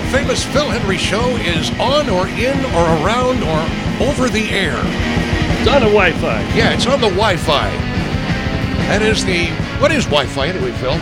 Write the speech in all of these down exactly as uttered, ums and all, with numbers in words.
famous Phil Hendrie Show is on or in or around or over the air. It's on the Wi-Fi. Yeah, it's on the Wi-Fi. That is the... What is Wi-Fi anyway, Phil?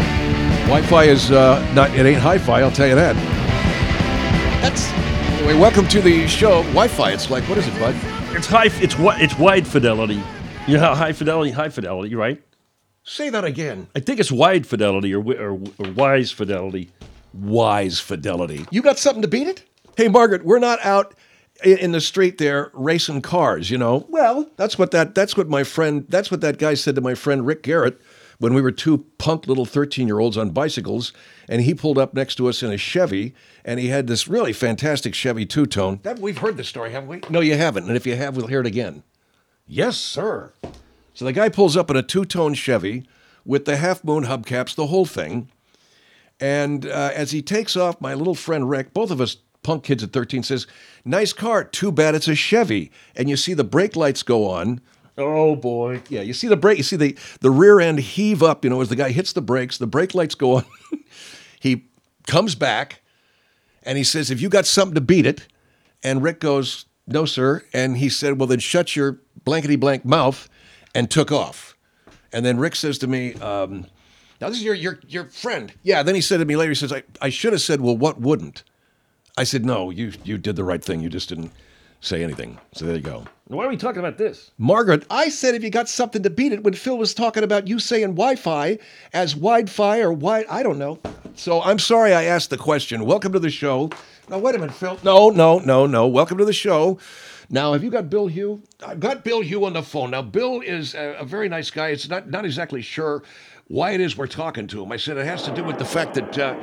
Wi-Fi is uh, not... It ain't hi-fi, I'll tell you that. That's... Anyway, welcome to the show. Wi-Fi, it's like... What is it, bud? It's high. It's wi- It's wide fidelity. You know how high fidelity, high fidelity, right? Say that again. I think it's wide fidelity or, wi- or, or wise fidelity. Wise fidelity. You got something to beat it? Hey, Margaret, we're not out i- in the street there racing cars, you know? Well, that's what that that's what my friend that's what that guy said to my friend Rick Garrett when we were two punk little thirteen-year-olds on bicycles, and he pulled up next to us in a Chevy, and he had this really fantastic Chevy two-tone. That, we've heard this story, haven't we? No, you haven't, and if you have, we'll hear it again. Yes, sir. So the guy pulls up in a two-tone Chevy with the half-moon hubcaps, the whole thing. And uh, as he takes off, my little friend Rick, both of us punk kids at thirteen, says, "Nice car, too bad it's a Chevy." And you see the brake lights go on. Oh boy! Yeah, you see the brake, you see the, the rear end heave up, you know, as the guy hits the brakes, the brake lights go on. He comes back and he says, "Have you got something to beat it?" And Rick goes, "No, sir." And he said, "Well, then shut your blankety blank mouth," and took off. And then Rick says to me, um, Now, this is your your your friend. yeah, then he said to me later, he says, I, I should have said, "Well, what wouldn't?" I said, "No, you you did the right thing. You just didn't say anything." So there you go. Why are we talking about this? Margaret, I said if you got something to beat it when Phil was talking about you saying Wi-Fi as Wi-Fi or wide, I don't know. so I'm sorry I asked the question. Welcome to the show. Now, wait a minute, Phil. No, no, no, no. Welcome to the show. Now, have you got Bill Hugh? I've got Bill Hugh on the phone. Now, Bill is a, a very nice guy. It's not not exactly sure why it is we're talking to him. I said it has to do with the fact that uh,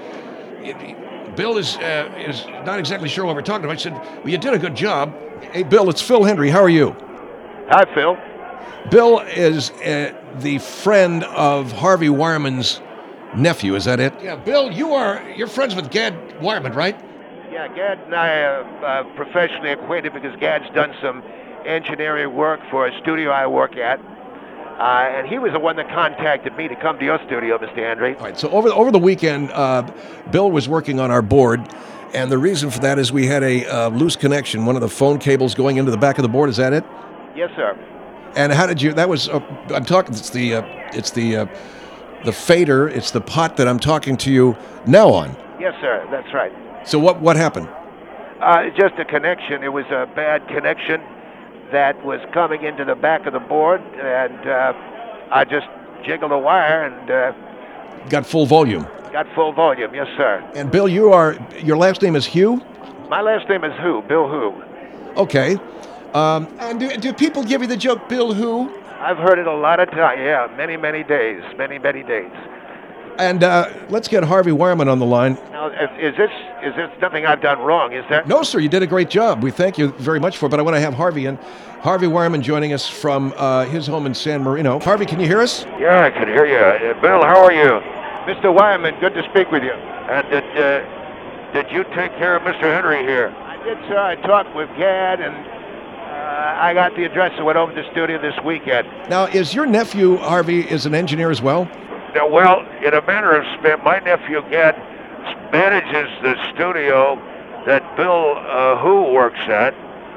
it, Bill is uh, is not exactly sure what we're talking about. I said, well, you did a good job. Hey, Bill, it's Phil Hendrie. How are you? Hi, Phil. Bill is uh, the friend of Harvey Wireman's nephew. Is that it? Yeah, Bill, you are you're friends with Gad Wireman, right? Yeah, Gad and I are uh, professionally acquainted because Gad's done some engineering work for a studio I work at. Uh, and he was the one that contacted me to come to your studio, Mister Hendrie. All right. So over over the weekend, uh, Bill was working on our board, and the reason for that is we had a uh, loose connection. One of the phone cables going into the back of the board. Is that it? Yes, sir. And how did you? That was. Uh, I'm talking. It's the. Uh, it's the. Uh, the fader. It's the pot that I'm talking to you now on. Yes, sir. That's right. So what? What happened? Uh, just a connection. It was a bad connection that was coming into the back of the board, and uh, I just jiggled a wire and uh, Got full volume. got full volume. Yes, sir. And Bill, you are. Your last name is Hugh. My last name is Who, Bill Who. Okay. Um, And do, do people give you the joke, Bill who? I've heard it a lot of times. Yeah, many, many days. Many, many days. and uh, let's get Harvey Wireman on the line. Now, is, is this is this nothing I've done wrong? Is there? No, sir, you did a great job. We thank you very much for it, but I want to have Harvey in. Harvey Wireman joining us from uh, his home in San Marino. Harvey, can you hear us? Yeah, I can hear you. Uh, Bill, how are you? Mister Wireman, good to speak with you. And did uh, did you take care of Mister Hendrie here? I did, sir. I talked with Gad, and uh, I got the address and went over to the studio this weekend. Now, is your nephew, Harvey, is an engineer as well? Now, well, in a manner of speech, my nephew Gad manages the studio that Bill uh, Who works at.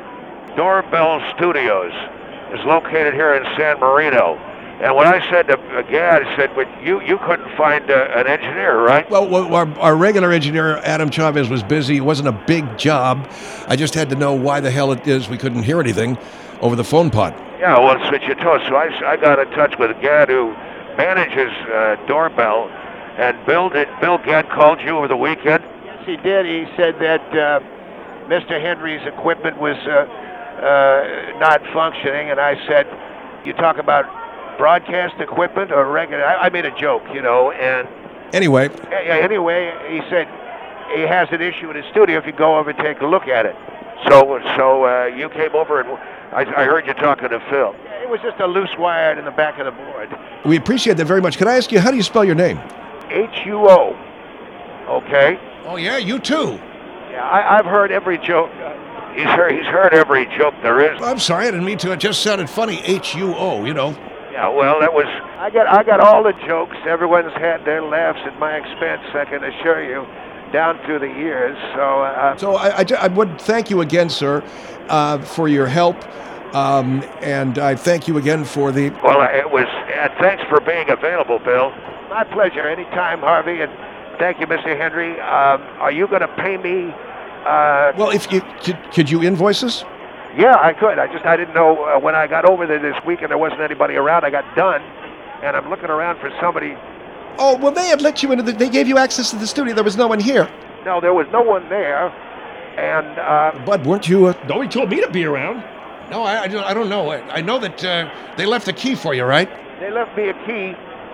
Doorbell Studios is located here in San Marino. And when I said to Gad, I said, "But you you couldn't find uh, an engineer, right?" Well, well our, our regular engineer, Adam Chavez, was busy. It wasn't a big job. I just had to know why the hell it is we couldn't hear anything over the phone pot. Yeah, well, that's what you told us. So I, I got in touch with Gad, who manages uh, Doorbell. And Bill, did Bill Gad called you over the weekend? Yes, he did. He said that uh, Mister Hendrie's equipment was uh, uh, not functioning, and I said, "You talk about broadcast equipment or regular?" I, I made a joke, you know, and Anyway, yeah, yeah, anyway, he said he has an issue in his studio if you go over and take a look at it. So, so uh, you came over, and I, I heard you talking to Phil. Yeah, it was just a loose wire in the back of the board. we appreciate that very much. Can I ask you, how do you spell your name? H U O. Okay. Oh, yeah, you too. Yeah, I, I've heard every joke. Uh, he's heard. He's heard every joke there is. I'm sorry, I didn't mean to. It just sounded funny. H U O, you know. Yeah. Well, that was. I got. I got all the jokes. Everyone's had their laughs at my expense. I can assure you. down through the years. So, uh, So I, I, ju- I would thank you again, sir, uh, for your help. Um, and I thank you again for the. well, it was. Uh, thanks for being available, Bill. My pleasure. Anytime, Harvey. And thank you, Mister Henry. Um, are you going to pay me? Uh, Well, if you could, could you invoice us? yeah, I could. I just I didn't know uh, when I got over there this weekend there wasn't anybody around. I got done, and I'm looking around for somebody. Oh, well, they had let you into the. They gave you access to the studio. There was no one here. No, there was no one there, and uh, Bud, weren't you? Uh, Nobody told me to be around. No, I, I, don't, I don't know. I, I know that uh, they left the key for you, right? they left me a key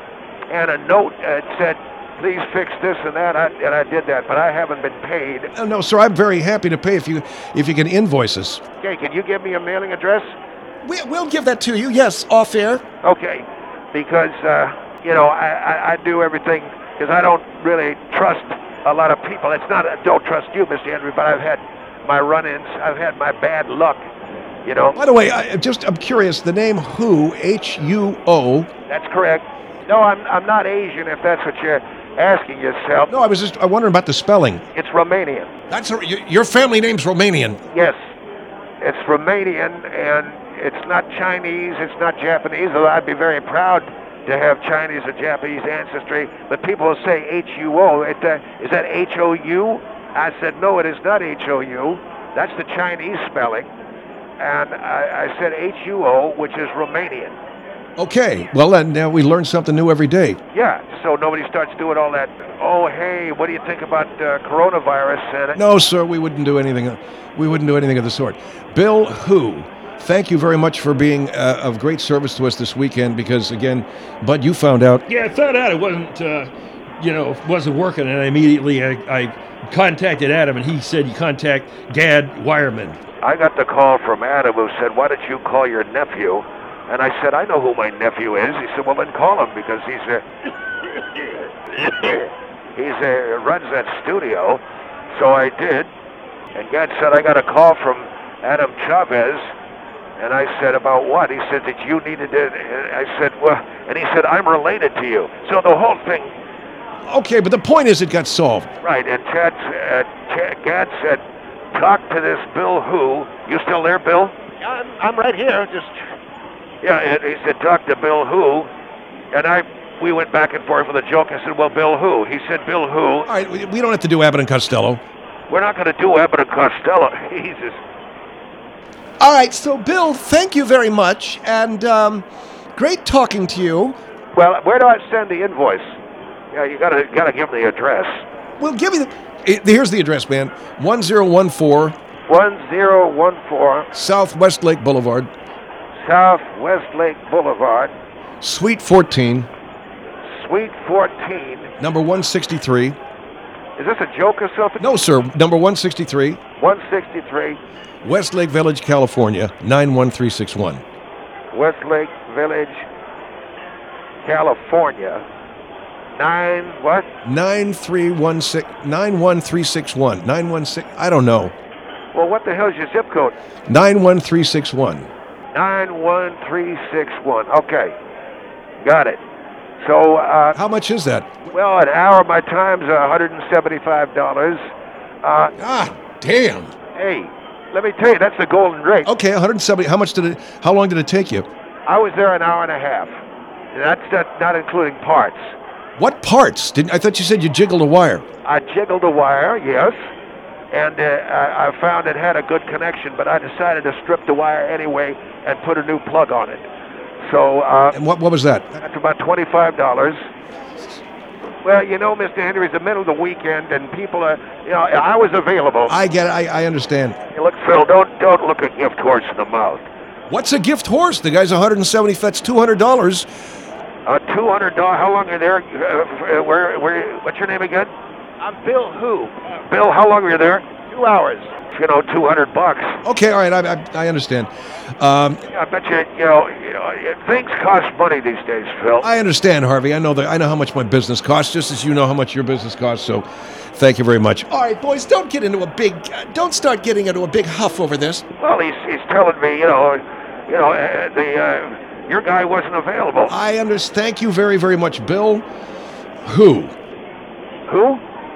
and a note that said, "Please fix this and that," I, and I did that, but I haven't been paid. oh, no, sir. I'm very happy to pay if you if you can invoice us. Okay, can you give me a mailing address? We, we'll give that to you. Yes, off air. Okay, because uh, you know I, I, I do everything because I don't really trust a lot of people. It's not I don't trust you, Mister Henry, but I've had my run-ins. I've had my bad luck. You know. By the way, I just I'm curious. The name Who, H U O. That's correct. No, I'm I'm not Asian. If that's what you're asking yourself. No, I was just I wondering about the spelling. It's Romanian. That's a, your, your family name's Romanian. Yes, it's Romanian, and it's not Chinese. It's not Japanese. Although I'd be very proud to have Chinese or Japanese ancestry. But people will say H U O. It, uh, is that H O U? I said no, it is not H O U. That's the Chinese spelling. And I, I said H U O, which is Romanian. Okay. Well, then now we learn something new every day. Yeah, so nobody starts doing all that, oh, hey, what do you think about uh, coronavirus? And No, sir. We wouldn't do anything. We wouldn't do anything of the sort. Bill Who, thank you very much for being uh, of great service to us this weekend. Because again, Bud, you found out. Yeah, I found out it wasn't, uh, you know, wasn't working, and immediately I, I contacted Adam, and he said you contact Gad Wireman. I got the call from Adam who said, why don't you call your nephew? And I said, I know who my nephew is. He said, well, then call him because he's a, he's a, runs that studio. So I did. And Gad said, I got a call from Adam Chavez. And I said, about what? He said that you needed it. And I said, well, and he said, I'm related to you. So the whole thing, Okay, but the point is, it got solved. right. And Chad, uh, Chad, Gad said, talk to this Bill Who. You still there, Bill? I'm, I'm right here. Just yeah. And he said, talk to Bill Who, and I we went back and forth with a joke. I said, well, Bill Who? He said, Bill Who. All right, we we don't have to do Abbott and Costello. We're not going to do Abbott and Costello. Jesus. All right, so Bill, thank you very much, and um, great talking to you. Well, where do I send the invoice? Yeah, you gotta gotta give them the address. We'll give you the. eh, Here's the address, man. one zero one four One zero one four South Westlake Boulevard, South Westlake Boulevard, Suite fourteen, Suite fourteen. number one sixty-three. Is this a joke or something? No, sir, number one sixty-three, one sixty-three, Westlake Village, California, nine one three six one. Westlake Village, California. Nine what? nine three one six nine one three six one. nine one six, I don't know. Well, what the hell's your zip code? nine one three six one. nine one three six one. Okay. Got it. So, uh, How much is that? well, an hour of my time's one hundred seventy-five dollars. Uh, Ah, damn. hey, let me tell you, that's the golden rate. Okay, one hundred seventy. How much did it, how long did it take you? I was there an hour and a half. And that's not, not including parts. What parts? Didn't I thought you said you jiggled a wire? I jiggled the wire, yes, and uh, I, I found it had a good connection, but I decided to strip the wire anyway and put a new plug on it. So uh, And what what was that? that's about twenty-five dollars. Well, you know, Mister Henry, it's the middle of the weekend, and people are, you know, I was available. I get it. I, I understand. Hey, look, Phil, don't don't look a gift horse in the mouth. What's a gift horse? The guy's one hundred seventy. That's two hundred dollars. Uh, two hundred dollars. How long are you there? Uh, where, where? What's your name again? I'm Bill Who. Bill, how long were you there? Two hours. You know, two hundred bucks. Okay, all right. I I, I understand. Um, Yeah, I bet you. You know, you know, things cost money these days, Phil. I understand, Harvey. I know that. I know how much my business costs, just as you know how much your business costs. So, thank you very much. All right, boys. Don't get into a big. Uh, don't start getting into a big huff over this. Well, he's he's telling me, you know, you know, uh, the uh, your guy wasn't available. I understand. Thank you very very much, Bill. Who? Who?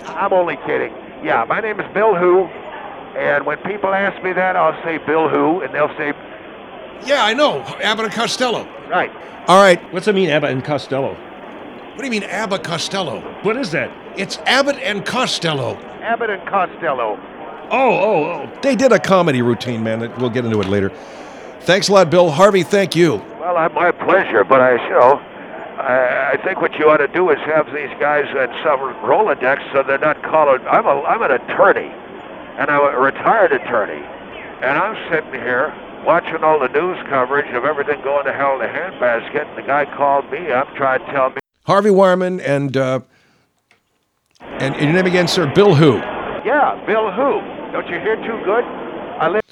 I'm only kidding. Yeah, my name is Bill Who, and when people ask me that, I'll say Bill Who, and they'll say, Yeah, I know. Abbott and Costello. right. All right. What's that mean, Abbott and Costello? What do you mean Abbott Costello? What is that? It's Abbott and Costello. Abbott and Costello. Oh, oh, oh. They did a comedy routine, man. We'll get into it later. Thanks a lot, Bill. Harvey, thank you. Well, I, my pleasure, but I, you know, I, I think what you ought to do is have these guys in some Rolodex so they're not calling. I'm a, I'm an attorney, and I'm a retired attorney, and I'm sitting here watching all the news coverage of everything going to hell in a handbasket, and the guy called me up trying to tell me. Harvey Wireman and, uh, and, and your name again, sir, Bill Who? Yeah, Bill Who. Don't you hear too good? I live.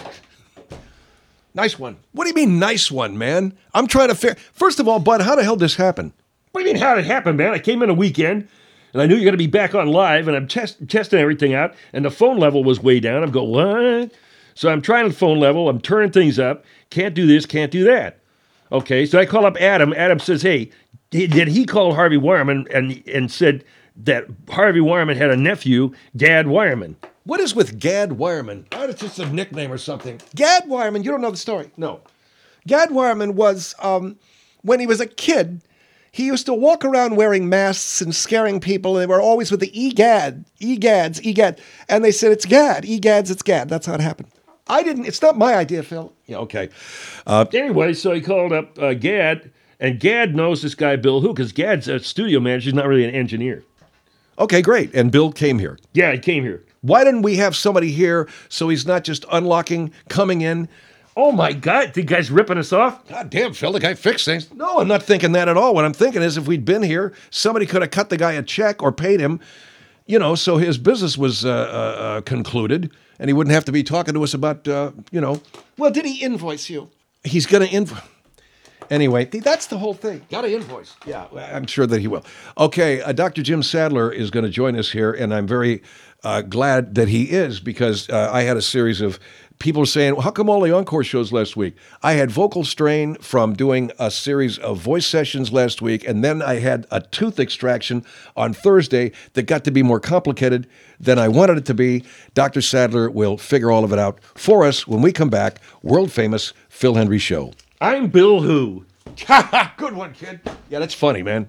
Nice one. What do you mean, nice one, man? I'm trying to figure. First of all, Bud, how the hell did this happen? What do you mean, how did it happen, man? I came in a weekend, and I knew you're going to be back on live, and I'm test- testing everything out, and the phone level was way down. I'm going, what? So I'm trying the phone level. I'm turning things up. Can't do this, can't do that. Okay, so I call up Adam. Adam says, hey, did he call Harvey Wireman and, and said that Harvey Wireman had a nephew, Gad Wireman. What is with Gad Wireman? Oh, it's just a nickname or something. Gad Wireman, you don't know the story. No. Gad Wireman was, um, when he was a kid, he used to walk around wearing masks and scaring people. And they were always with the E-Gad, E-Gads, E-Gad. And they said, it's Gad, E-Gads, it's Gad. That's how it happened. I didn't, it's not my idea, Phil. Yeah, okay. Anyway, so he called up uh, Gad, and Gad knows this guy, Bill Who, because Gad's a studio manager. He's not really an engineer. Okay, great. And Bill came here. Yeah, he came here. Why didn't we have somebody here so he's not just unlocking, coming in? Oh, my God. The guy's ripping us off? God damn, Phil, the guy fixed things. No, I'm not thinking that at all. What I'm thinking is if we'd been here, somebody could have cut the guy a check or paid him, you know, so his business was uh, uh, uh, concluded, and he wouldn't have to be talking to us about, uh, you know. Well, did he invoice you? He's going to invoice. Anyway, that's the whole thing. Got an invoice. Yeah, I'm sure that he will. Okay, uh, Doctor Jim Sadler is going to join us here, and I'm very uh, glad that he is because uh, I had a series of people saying, well, how come all the Encore shows last week? I had vocal strain from doing a series of voice sessions last week, and then I had a tooth extraction on Thursday that got to be more complicated than I wanted it to be. Doctor Sadler will figure all of it out for us when we come back. World-famous Phil Hendrie Show. I'm Bill Who. Good one, kid. Yeah, that's funny, man.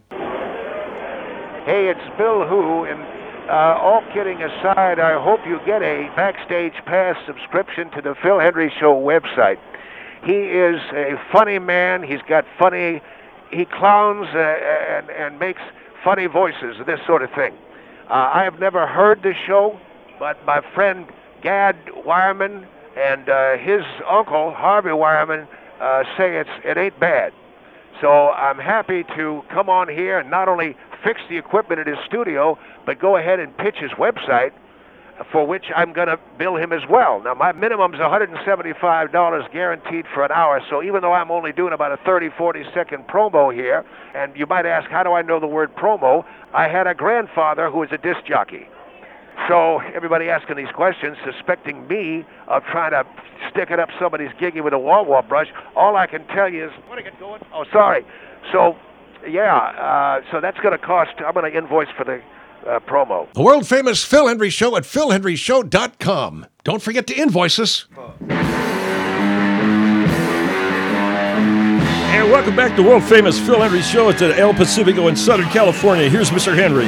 Hey, it's Bill Who, and uh, all kidding aside, I hope you get a Backstage Pass subscription to the Phil Hendrie Show website. He is a funny man. He's got funny, he clowns uh, and, and makes funny voices, this sort of thing. Uh, I have never heard the show, but my friend Gad Wireman and uh, his uncle, Harvey Wireman, uh, say it's it ain't bad. So I'm happy to come on here and not only fix the equipment in his studio, but go ahead and pitch his website, for which I'm going to bill him as well. Now, my minimum is one hundred seventy-five dollars guaranteed for an hour, so even though I'm only doing about a thirty, forty second promo here, and you might ask, how do I know the word promo? I had a grandfather who was a disc jockey. So everybody asking these questions, suspecting me of trying to stick it up somebody's giggy with a wah-wah brush, all I can tell you is, want to get going? Oh, sorry. So, yeah, uh, so that's going to cost, I'm going to invoice for the uh, promo. The world-famous Phil Hendrie Show at phil hendrie show dot com. Don't forget to invoice us. And welcome back to World Famous Phil Hendrie Show. It's at El Pacifico in Southern California. Here's Mister Henry.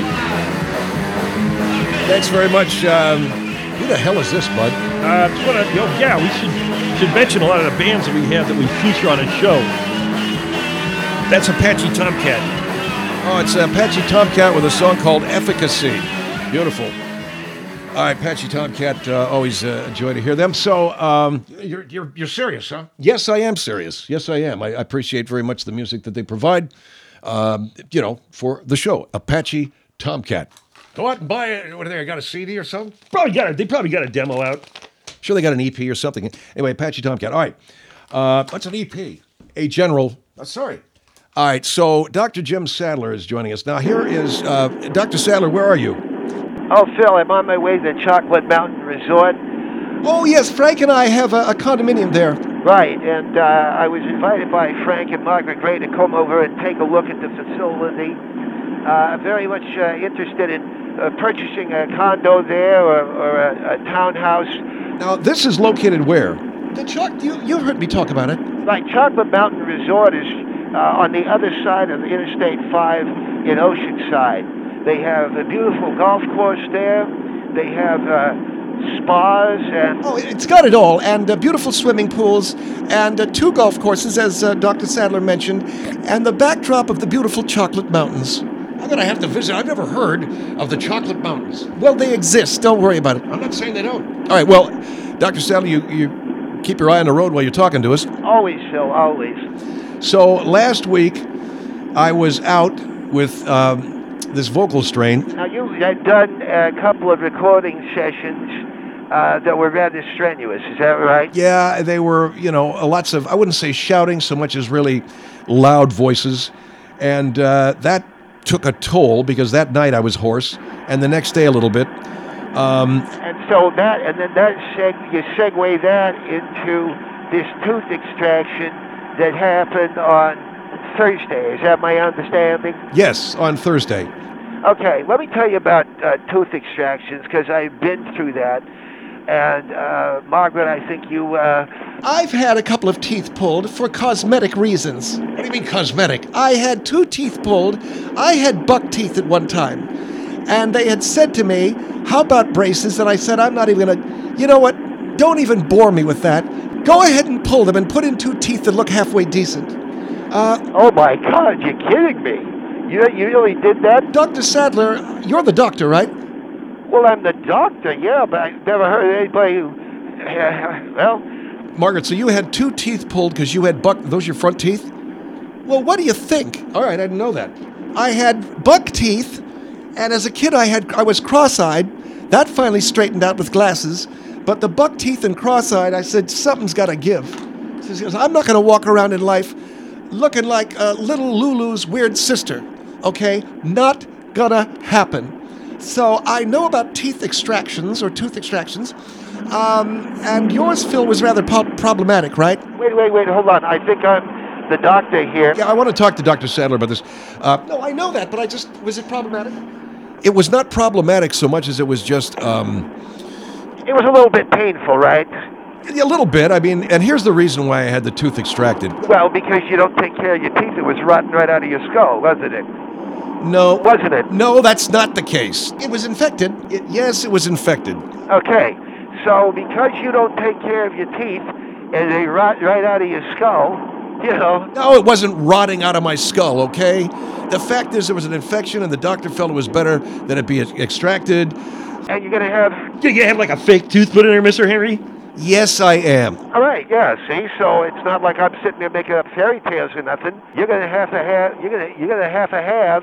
Thanks very much. Um, who the hell is this, bud? Uh, what a, you know, yeah, we should should mention a lot of the bands that we have that we feature on a show. That's Apache Tomcat. Oh, it's Apache Tomcat with a song called Efficacy. Beautiful. All right, Apache Tomcat, uh, always uh, a joy to hear them. So, um, You're, you're, you're serious, huh? yes, I am serious. Yes, I am. I, I appreciate very much the music that they provide, um, you know, for the show. Apache Tomcat. Go out and buy it. What do they got, a C D or something? Probably got a, they probably got a demo out. Sure, they got an E P or something. Anyway, Apache Tomcat. All right. Uh, What's an E P? a general. Uh, sorry. All right, so Doctor Jim Sadler is joining us. Now, here is, uh, Doctor Sadler, where are you? Oh, Phil, I'm on my way to the Chocolate Mountain Resort. Oh, yes, Frank and I have a, a condominium there. Right, and uh, I was invited by Frank and Margaret Gray to come over and take a look at the facility. uh, very much uh, interested in uh, purchasing a condo there or, or a, a townhouse. Now, this is located where? The Chuck, you, you heard me talk about it. Like Chocolate Mountain Resort is uh, on the other side of the Interstate five in Oceanside. They have a beautiful golf course there. They have uh, spas and... Oh, it's got it all, and uh, beautiful swimming pools, and uh, two golf courses, as uh, Doctor Sadler mentioned, and the backdrop of the beautiful Chocolate Mountains. I'm going to have to visit. I've never heard of the Chocolate Mountains. Well, they exist. Don't worry about it. I'm not saying they don't. All right, well, Doctor Sadler, you, you keep your eye on the road while you're talking to us. Always, Phil, always. So last week, I was out with um, this vocal strain. Now, you had done a couple of recording sessions uh, that were rather strenuous. Is that right? Yeah, they were, you know, lots of, I wouldn't say shouting so much as really loud voices. And uh, that took a toll because that night I was hoarse, and the next day a little bit. Um, And so that, and then that seg- you segue that into this tooth extraction that happened on Thursday. Is that my understanding? yes, on Thursday. Okay, let me tell you about uh, tooth extractions because I've been through that. And uh, Margaret, I think you. Uh, I've had a couple of teeth pulled for cosmetic reasons. What do you mean cosmetic? I had two teeth pulled. I had buck teeth at one time. And they had said to me, how about braces? And I said, I'm not even going to, you know what? Don't even bore me with that. Go ahead and pull them and put in two teeth that look halfway decent. Uh, oh my God, you're kidding me! You you really did that? Doctor Sadler, you're the doctor, right? Well, I'm the doctor, yeah, but I've never heard of anybody who. well, Margaret, so you had two teeth pulled because you had buck, those your front teeth? Well, what do you think? All right, I didn't know that. I had buck teeth, and as a kid I had I was cross-eyed. That finally straightened out with glasses. But the buck teeth and cross-eyed, I said, something's got to give. She goes, I'm not going to walk around in life looking like uh, little Lulu's weird sister. Okay? Not gonna happen. So I know about teeth extractions or tooth extractions. Um, and yours, Phil, was rather po- problematic, right? wait, wait, wait, hold on. I think I'm the doctor here. Yeah, I want to talk to Doctor Sadler about this. Uh, No, I know that, but I just, was it problematic? it was not problematic so much as it was just um, It was a little bit painful, right? a little bit. I mean, and here's the reason why I had the tooth extracted. Well, because you don't take care of your teeth. It was rotting right out of your skull, wasn't it? No, Wasn't it? no, that's not the case. It was infected. It, yes, it was infected. Okay, so because you don't take care of your teeth and they rot right out of your skull, you know. No, it wasn't rotting out of my skull, okay? The fact is there was an infection and the doctor felt it was better that it be extracted. And you're gonna have. You gonna have like a fake tooth put in there, Mister Henry? Yes, I am. All right, yeah. See, so it's not like I'm sitting there making up fairy tales or nothing. You're gonna have to have. You're gonna. You're gonna have to have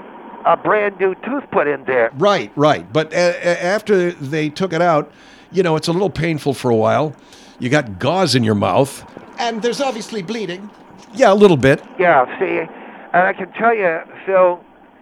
a brand new tooth put in there. Right, right. But a- a- after they took it out, you know, it's a little painful for a while. You got gauze in your mouth. And there's obviously bleeding. Yeah, a little bit. Yeah. See, and I can tell you, Phil.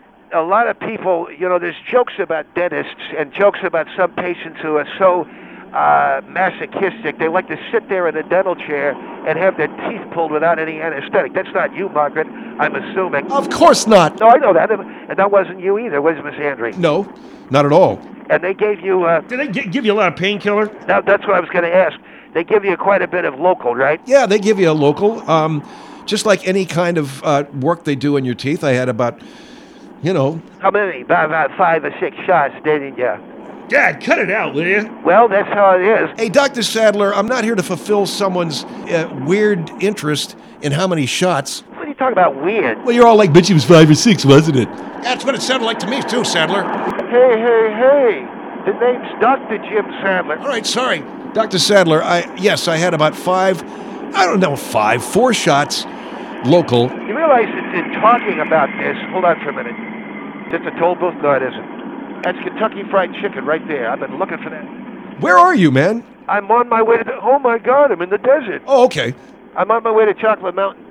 A lot of people, you know, there's jokes about dentists and jokes about some patients who are so uh, masochistic. They like to sit there in a dental chair and have their teeth pulled without any anesthetic. That's not you, Margaret, I'm assuming. Of course not. No, I know that. And that wasn't you either, was it, Miss Andre? No, not at all. And they gave you, uh, Did they gi- give you a lot of painkiller? that, that's what I was going to ask. They give you quite a bit of local, right? Yeah, they give you a local. Um, just like any kind of uh, work they do in your teeth. I had about, you know, How many? About, about five or six shots, didn't you? Dad, cut it out, will you? Well, that's how it is. hey, Doctor Sadler, I'm not here to fulfill someone's uh, weird interest in how many shots. What are you talking about, weird? Well, you're all like, bitch, it was five or six, wasn't it? That's what it sounded like to me, too, Sadler. Hey, hey, hey. The name's Doctor Jim Sadler. All right, sorry. Doctor Sadler, I yes, I had about five, I don't know, five, four shots local. You realize that in talking about this, hold on for a minute. Just a toll booth? No, it isn't. That's Kentucky Fried Chicken right there. I've been looking for that. Where are you, man? I'm on my way to the, oh my God, I'm in the desert. Oh, okay. I'm on my way to Chocolate Mountain.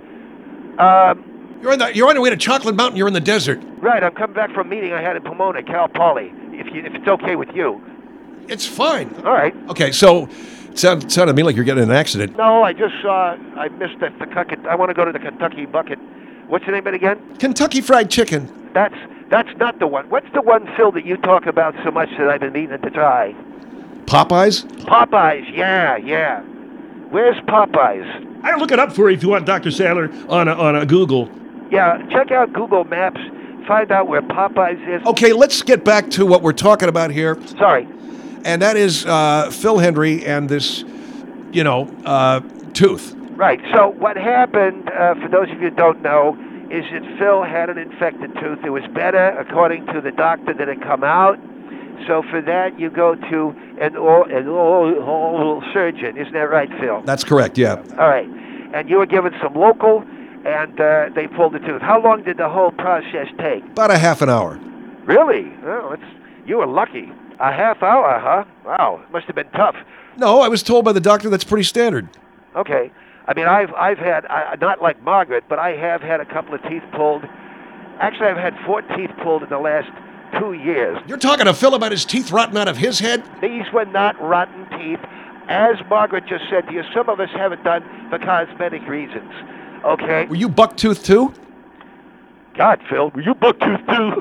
Um, You're on the you're on your way to Chocolate Mountain. You're in the desert. right, I'm coming back from a meeting I had in Pomona, Cal Poly, if, you, if it's okay with you. It's fine. All right. Okay, so it sounded, sounded to me like you're getting in an accident. No, I just saw, I missed the, the Kentucky, I want to go to the Kentucky Bucket. What's the name of it again? Kentucky Fried Chicken. That's That's not the one. What's the one, Phil, that you talk about so much that I've been meaning to try? Popeyes? Popeyes, yeah, yeah. Where's Popeyes? I'll look it up for you if you want, Doctor Sadler, on a, on a Google. Yeah, check out Google Maps. Find out where Popeyes is. Okay, let's get back to what we're talking about here, Sorry. and that is uh, Phil Hendry and this, you know, uh, tooth. Right. So what happened, uh, for those of you who don't know, is that Phil had an infected tooth. It was better, according to the doctor, that it come out. So for that, you go to an oral, an oral, oral surgeon. Isn't that right, Phil? That's correct, yeah. All right. And you were given some local, and uh, they pulled the tooth. How long did the whole process take? About a half an hour. Really? Oh, it's, you were lucky. A half hour, huh? Wow. Must have been tough. No, I was told by the doctor that's pretty standard. Okay. I mean, I've I've had, I, not like Margaret, but I have had a couple of teeth pulled. Actually, I've had four teeth pulled in the last two years. You're talking to Phil about his teeth rotting out of his head? These were not rotten teeth. As Margaret just said to you, some of us have it done for cosmetic reasons. Okay? Were you buck-toothed too? God, Phil, were you buck-toothed too?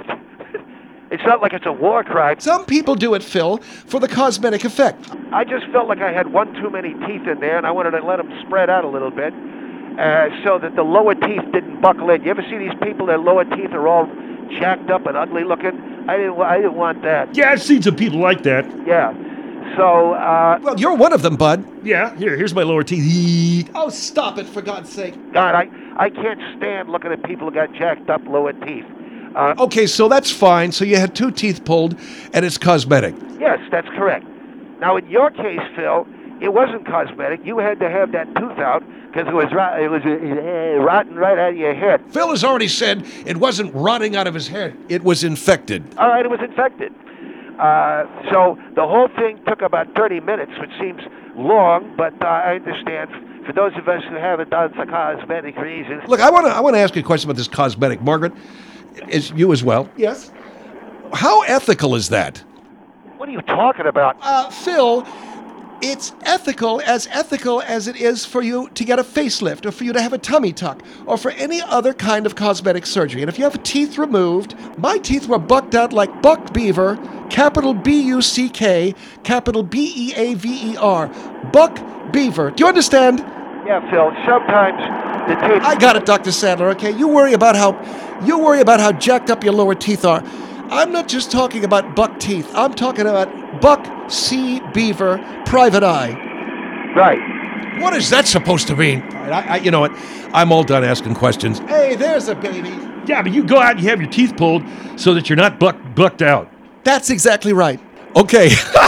It's not like it's a war crime. Some people do it, Phil, for the cosmetic effect. I just felt like I had one too many teeth in there, and I wanted to let them spread out a little bit uh, so that the lower teeth didn't buckle in. You ever see these people, their lower teeth are all jacked up and ugly looking? I didn't, I didn't want that. Yeah, I've seen some people like that. Yeah. So, uh, Well, you're one of them, bud. Yeah, here, here's my lower teeth. Oh, stop it, for God's sake. God, I, I can't stand looking at people who got jacked up lower teeth. Uh, Okay, so that's fine. So you had two teeth pulled, and it's cosmetic. Yes, that's correct. Now, in your case, Phil, it wasn't cosmetic. You had to have that tooth out because it was rot- it was uh, rotten right out of your head. Phil has already said it wasn't rotting out of his head. It was infected. All right, it was infected. Uh, so the whole thing took about thirty minutes, which seems long, but uh, I understand. For those of us who haven't done for cosmetic reasons. Look, I want to I want to ask you a question about this cosmetic. Margaret, is you as well? Yes? How ethical is that? What are you talking about? Uh, Phil, it's ethical, as ethical as it is for you to get a facelift or for you to have a tummy tuck or for any other kind of cosmetic surgery. And if you have teeth removed, my teeth were bucked out like Buck Beaver, capital B U C K, capital B E A V E R. Buck Beaver. Do you understand? Yeah, Phil, sometimes the teeth... I got it, Doctor Sadler, okay? You worry about how you worry about how jacked up your lower teeth are. I'm not just talking about buck teeth. I'm talking about Buck C. Beaver, private eye. Right. What is that supposed to mean? All right, I, I, you know what? I'm all done asking questions. Hey, there's a baby. Yeah, but you go out and you have your teeth pulled so that you're not buck, bucked out. That's exactly right. Okay.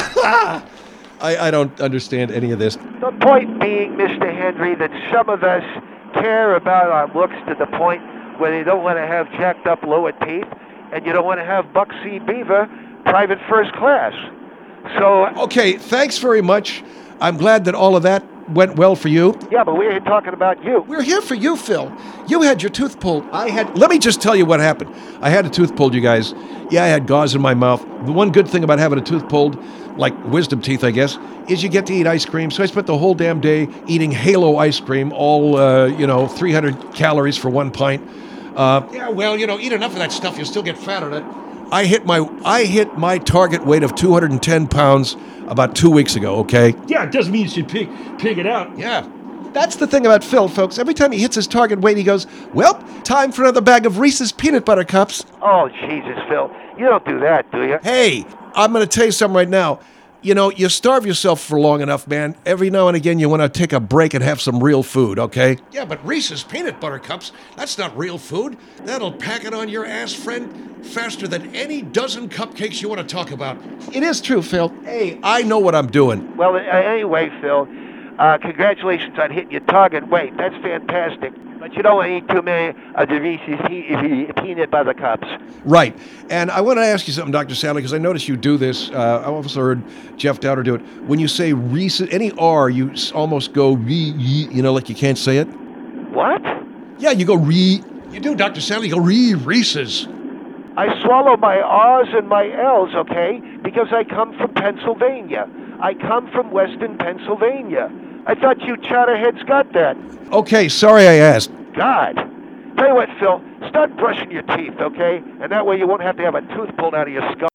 I, I don't understand any of this. The point being, Mister Henry, that some of us care about our looks to the point where they don't want to have jacked up lower teeth, and you don't want to have Buck C. Beaver private first class. So, Okay, thanks very much. I'm glad that all of that went well for you. yeah, but we're here talking about you. We're here for you, Phil. You had your tooth pulled. I had. Let me just tell you what happened. I had a tooth pulled, you guys. Yeah, I had gauze in my mouth. The one good thing about having a tooth pulled, like wisdom teeth, I guess, is you get to eat ice cream. So I spent the whole damn day eating Halo ice cream, all uh, you know, three hundred calories for one pint. Uh, Yeah, well, you know, eat enough of that stuff, you'll still get fat on it. I hit my I hit my target weight of two hundred ten pounds about two weeks ago. Okay. Yeah, it doesn't mean you should pig, pig it out. Yeah. That's the thing about Phil, folks. Every time he hits his target weight, he goes, well, time for another bag of Reese's peanut butter cups. Oh, Jesus, Phil. You don't do that, do you? Hey, I'm going to tell you something right now. You know, you starve yourself for long enough, man. Every now and again, you want to take a break and have some real food, okay? Yeah, but Reese's peanut butter cups, that's not real food. That'll pack it on your ass, friend, faster than any dozen cupcakes you want to talk about. It is true, Phil. Hey, I know what I'm doing. Well, uh, anyway, Phil, uh, congratulations on hitting your target weight. That's fantastic. But you don't want to eat too many of the Reese's pe- peanut butter cups. Right. And I want to ask you something, Doctor Sadler, because I noticed you do this. Uh, I also heard Jeff Dowder do it. When you say Reese's, any R, you s- almost go re, ye, you know, like you can't say it. What? Yeah, you go re. You do, Doctor Sally, you go re Reese's. I swallow my R's and my L's, okay? Because I come from Pennsylvania. I come from Western Pennsylvania. I thought you Chatterheads got that. Okay, sorry I asked. God. Tell you what, Phil, Start brushing your teeth, okay? And that way you won't have to have a tooth pulled out of your skull.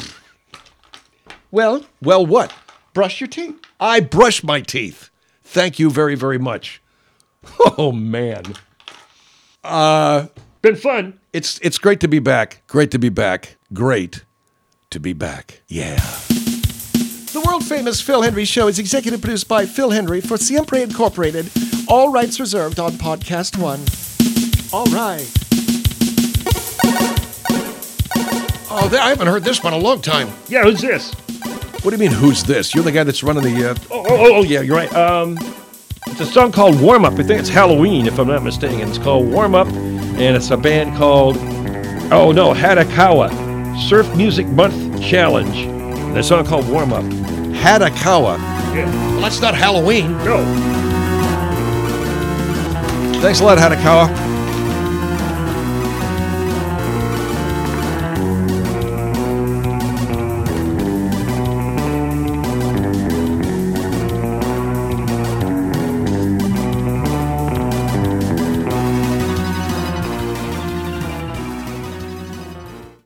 Well, Well, what? brush your teeth. I brush my teeth. Thank you very, very much. Oh, man. Been fun. It's it's great to be back. Great to be back. Great to be back. Yeah. The world famous Phil Henry Show is executive produced by Phil Henry for Siempre Incorporated. All rights reserved on Podcast One. All right. Oh, th- I haven't heard this one in a long time. Yeah, who's this? What do you mean, who's this? You're the guy that's running the. Uh, Oh, oh, oh, yeah, you're right. Um, it's a song called Warm Up. I think it's Halloween, if I'm not mistaken. It's called Warm Up, and it's a band called, oh no, Hadakawa, Surf Music Month Challenge. And a song called Warm Up. Hadakawa. Yeah. Well, that's not Halloween. No. Thanks a lot, Hadakawa.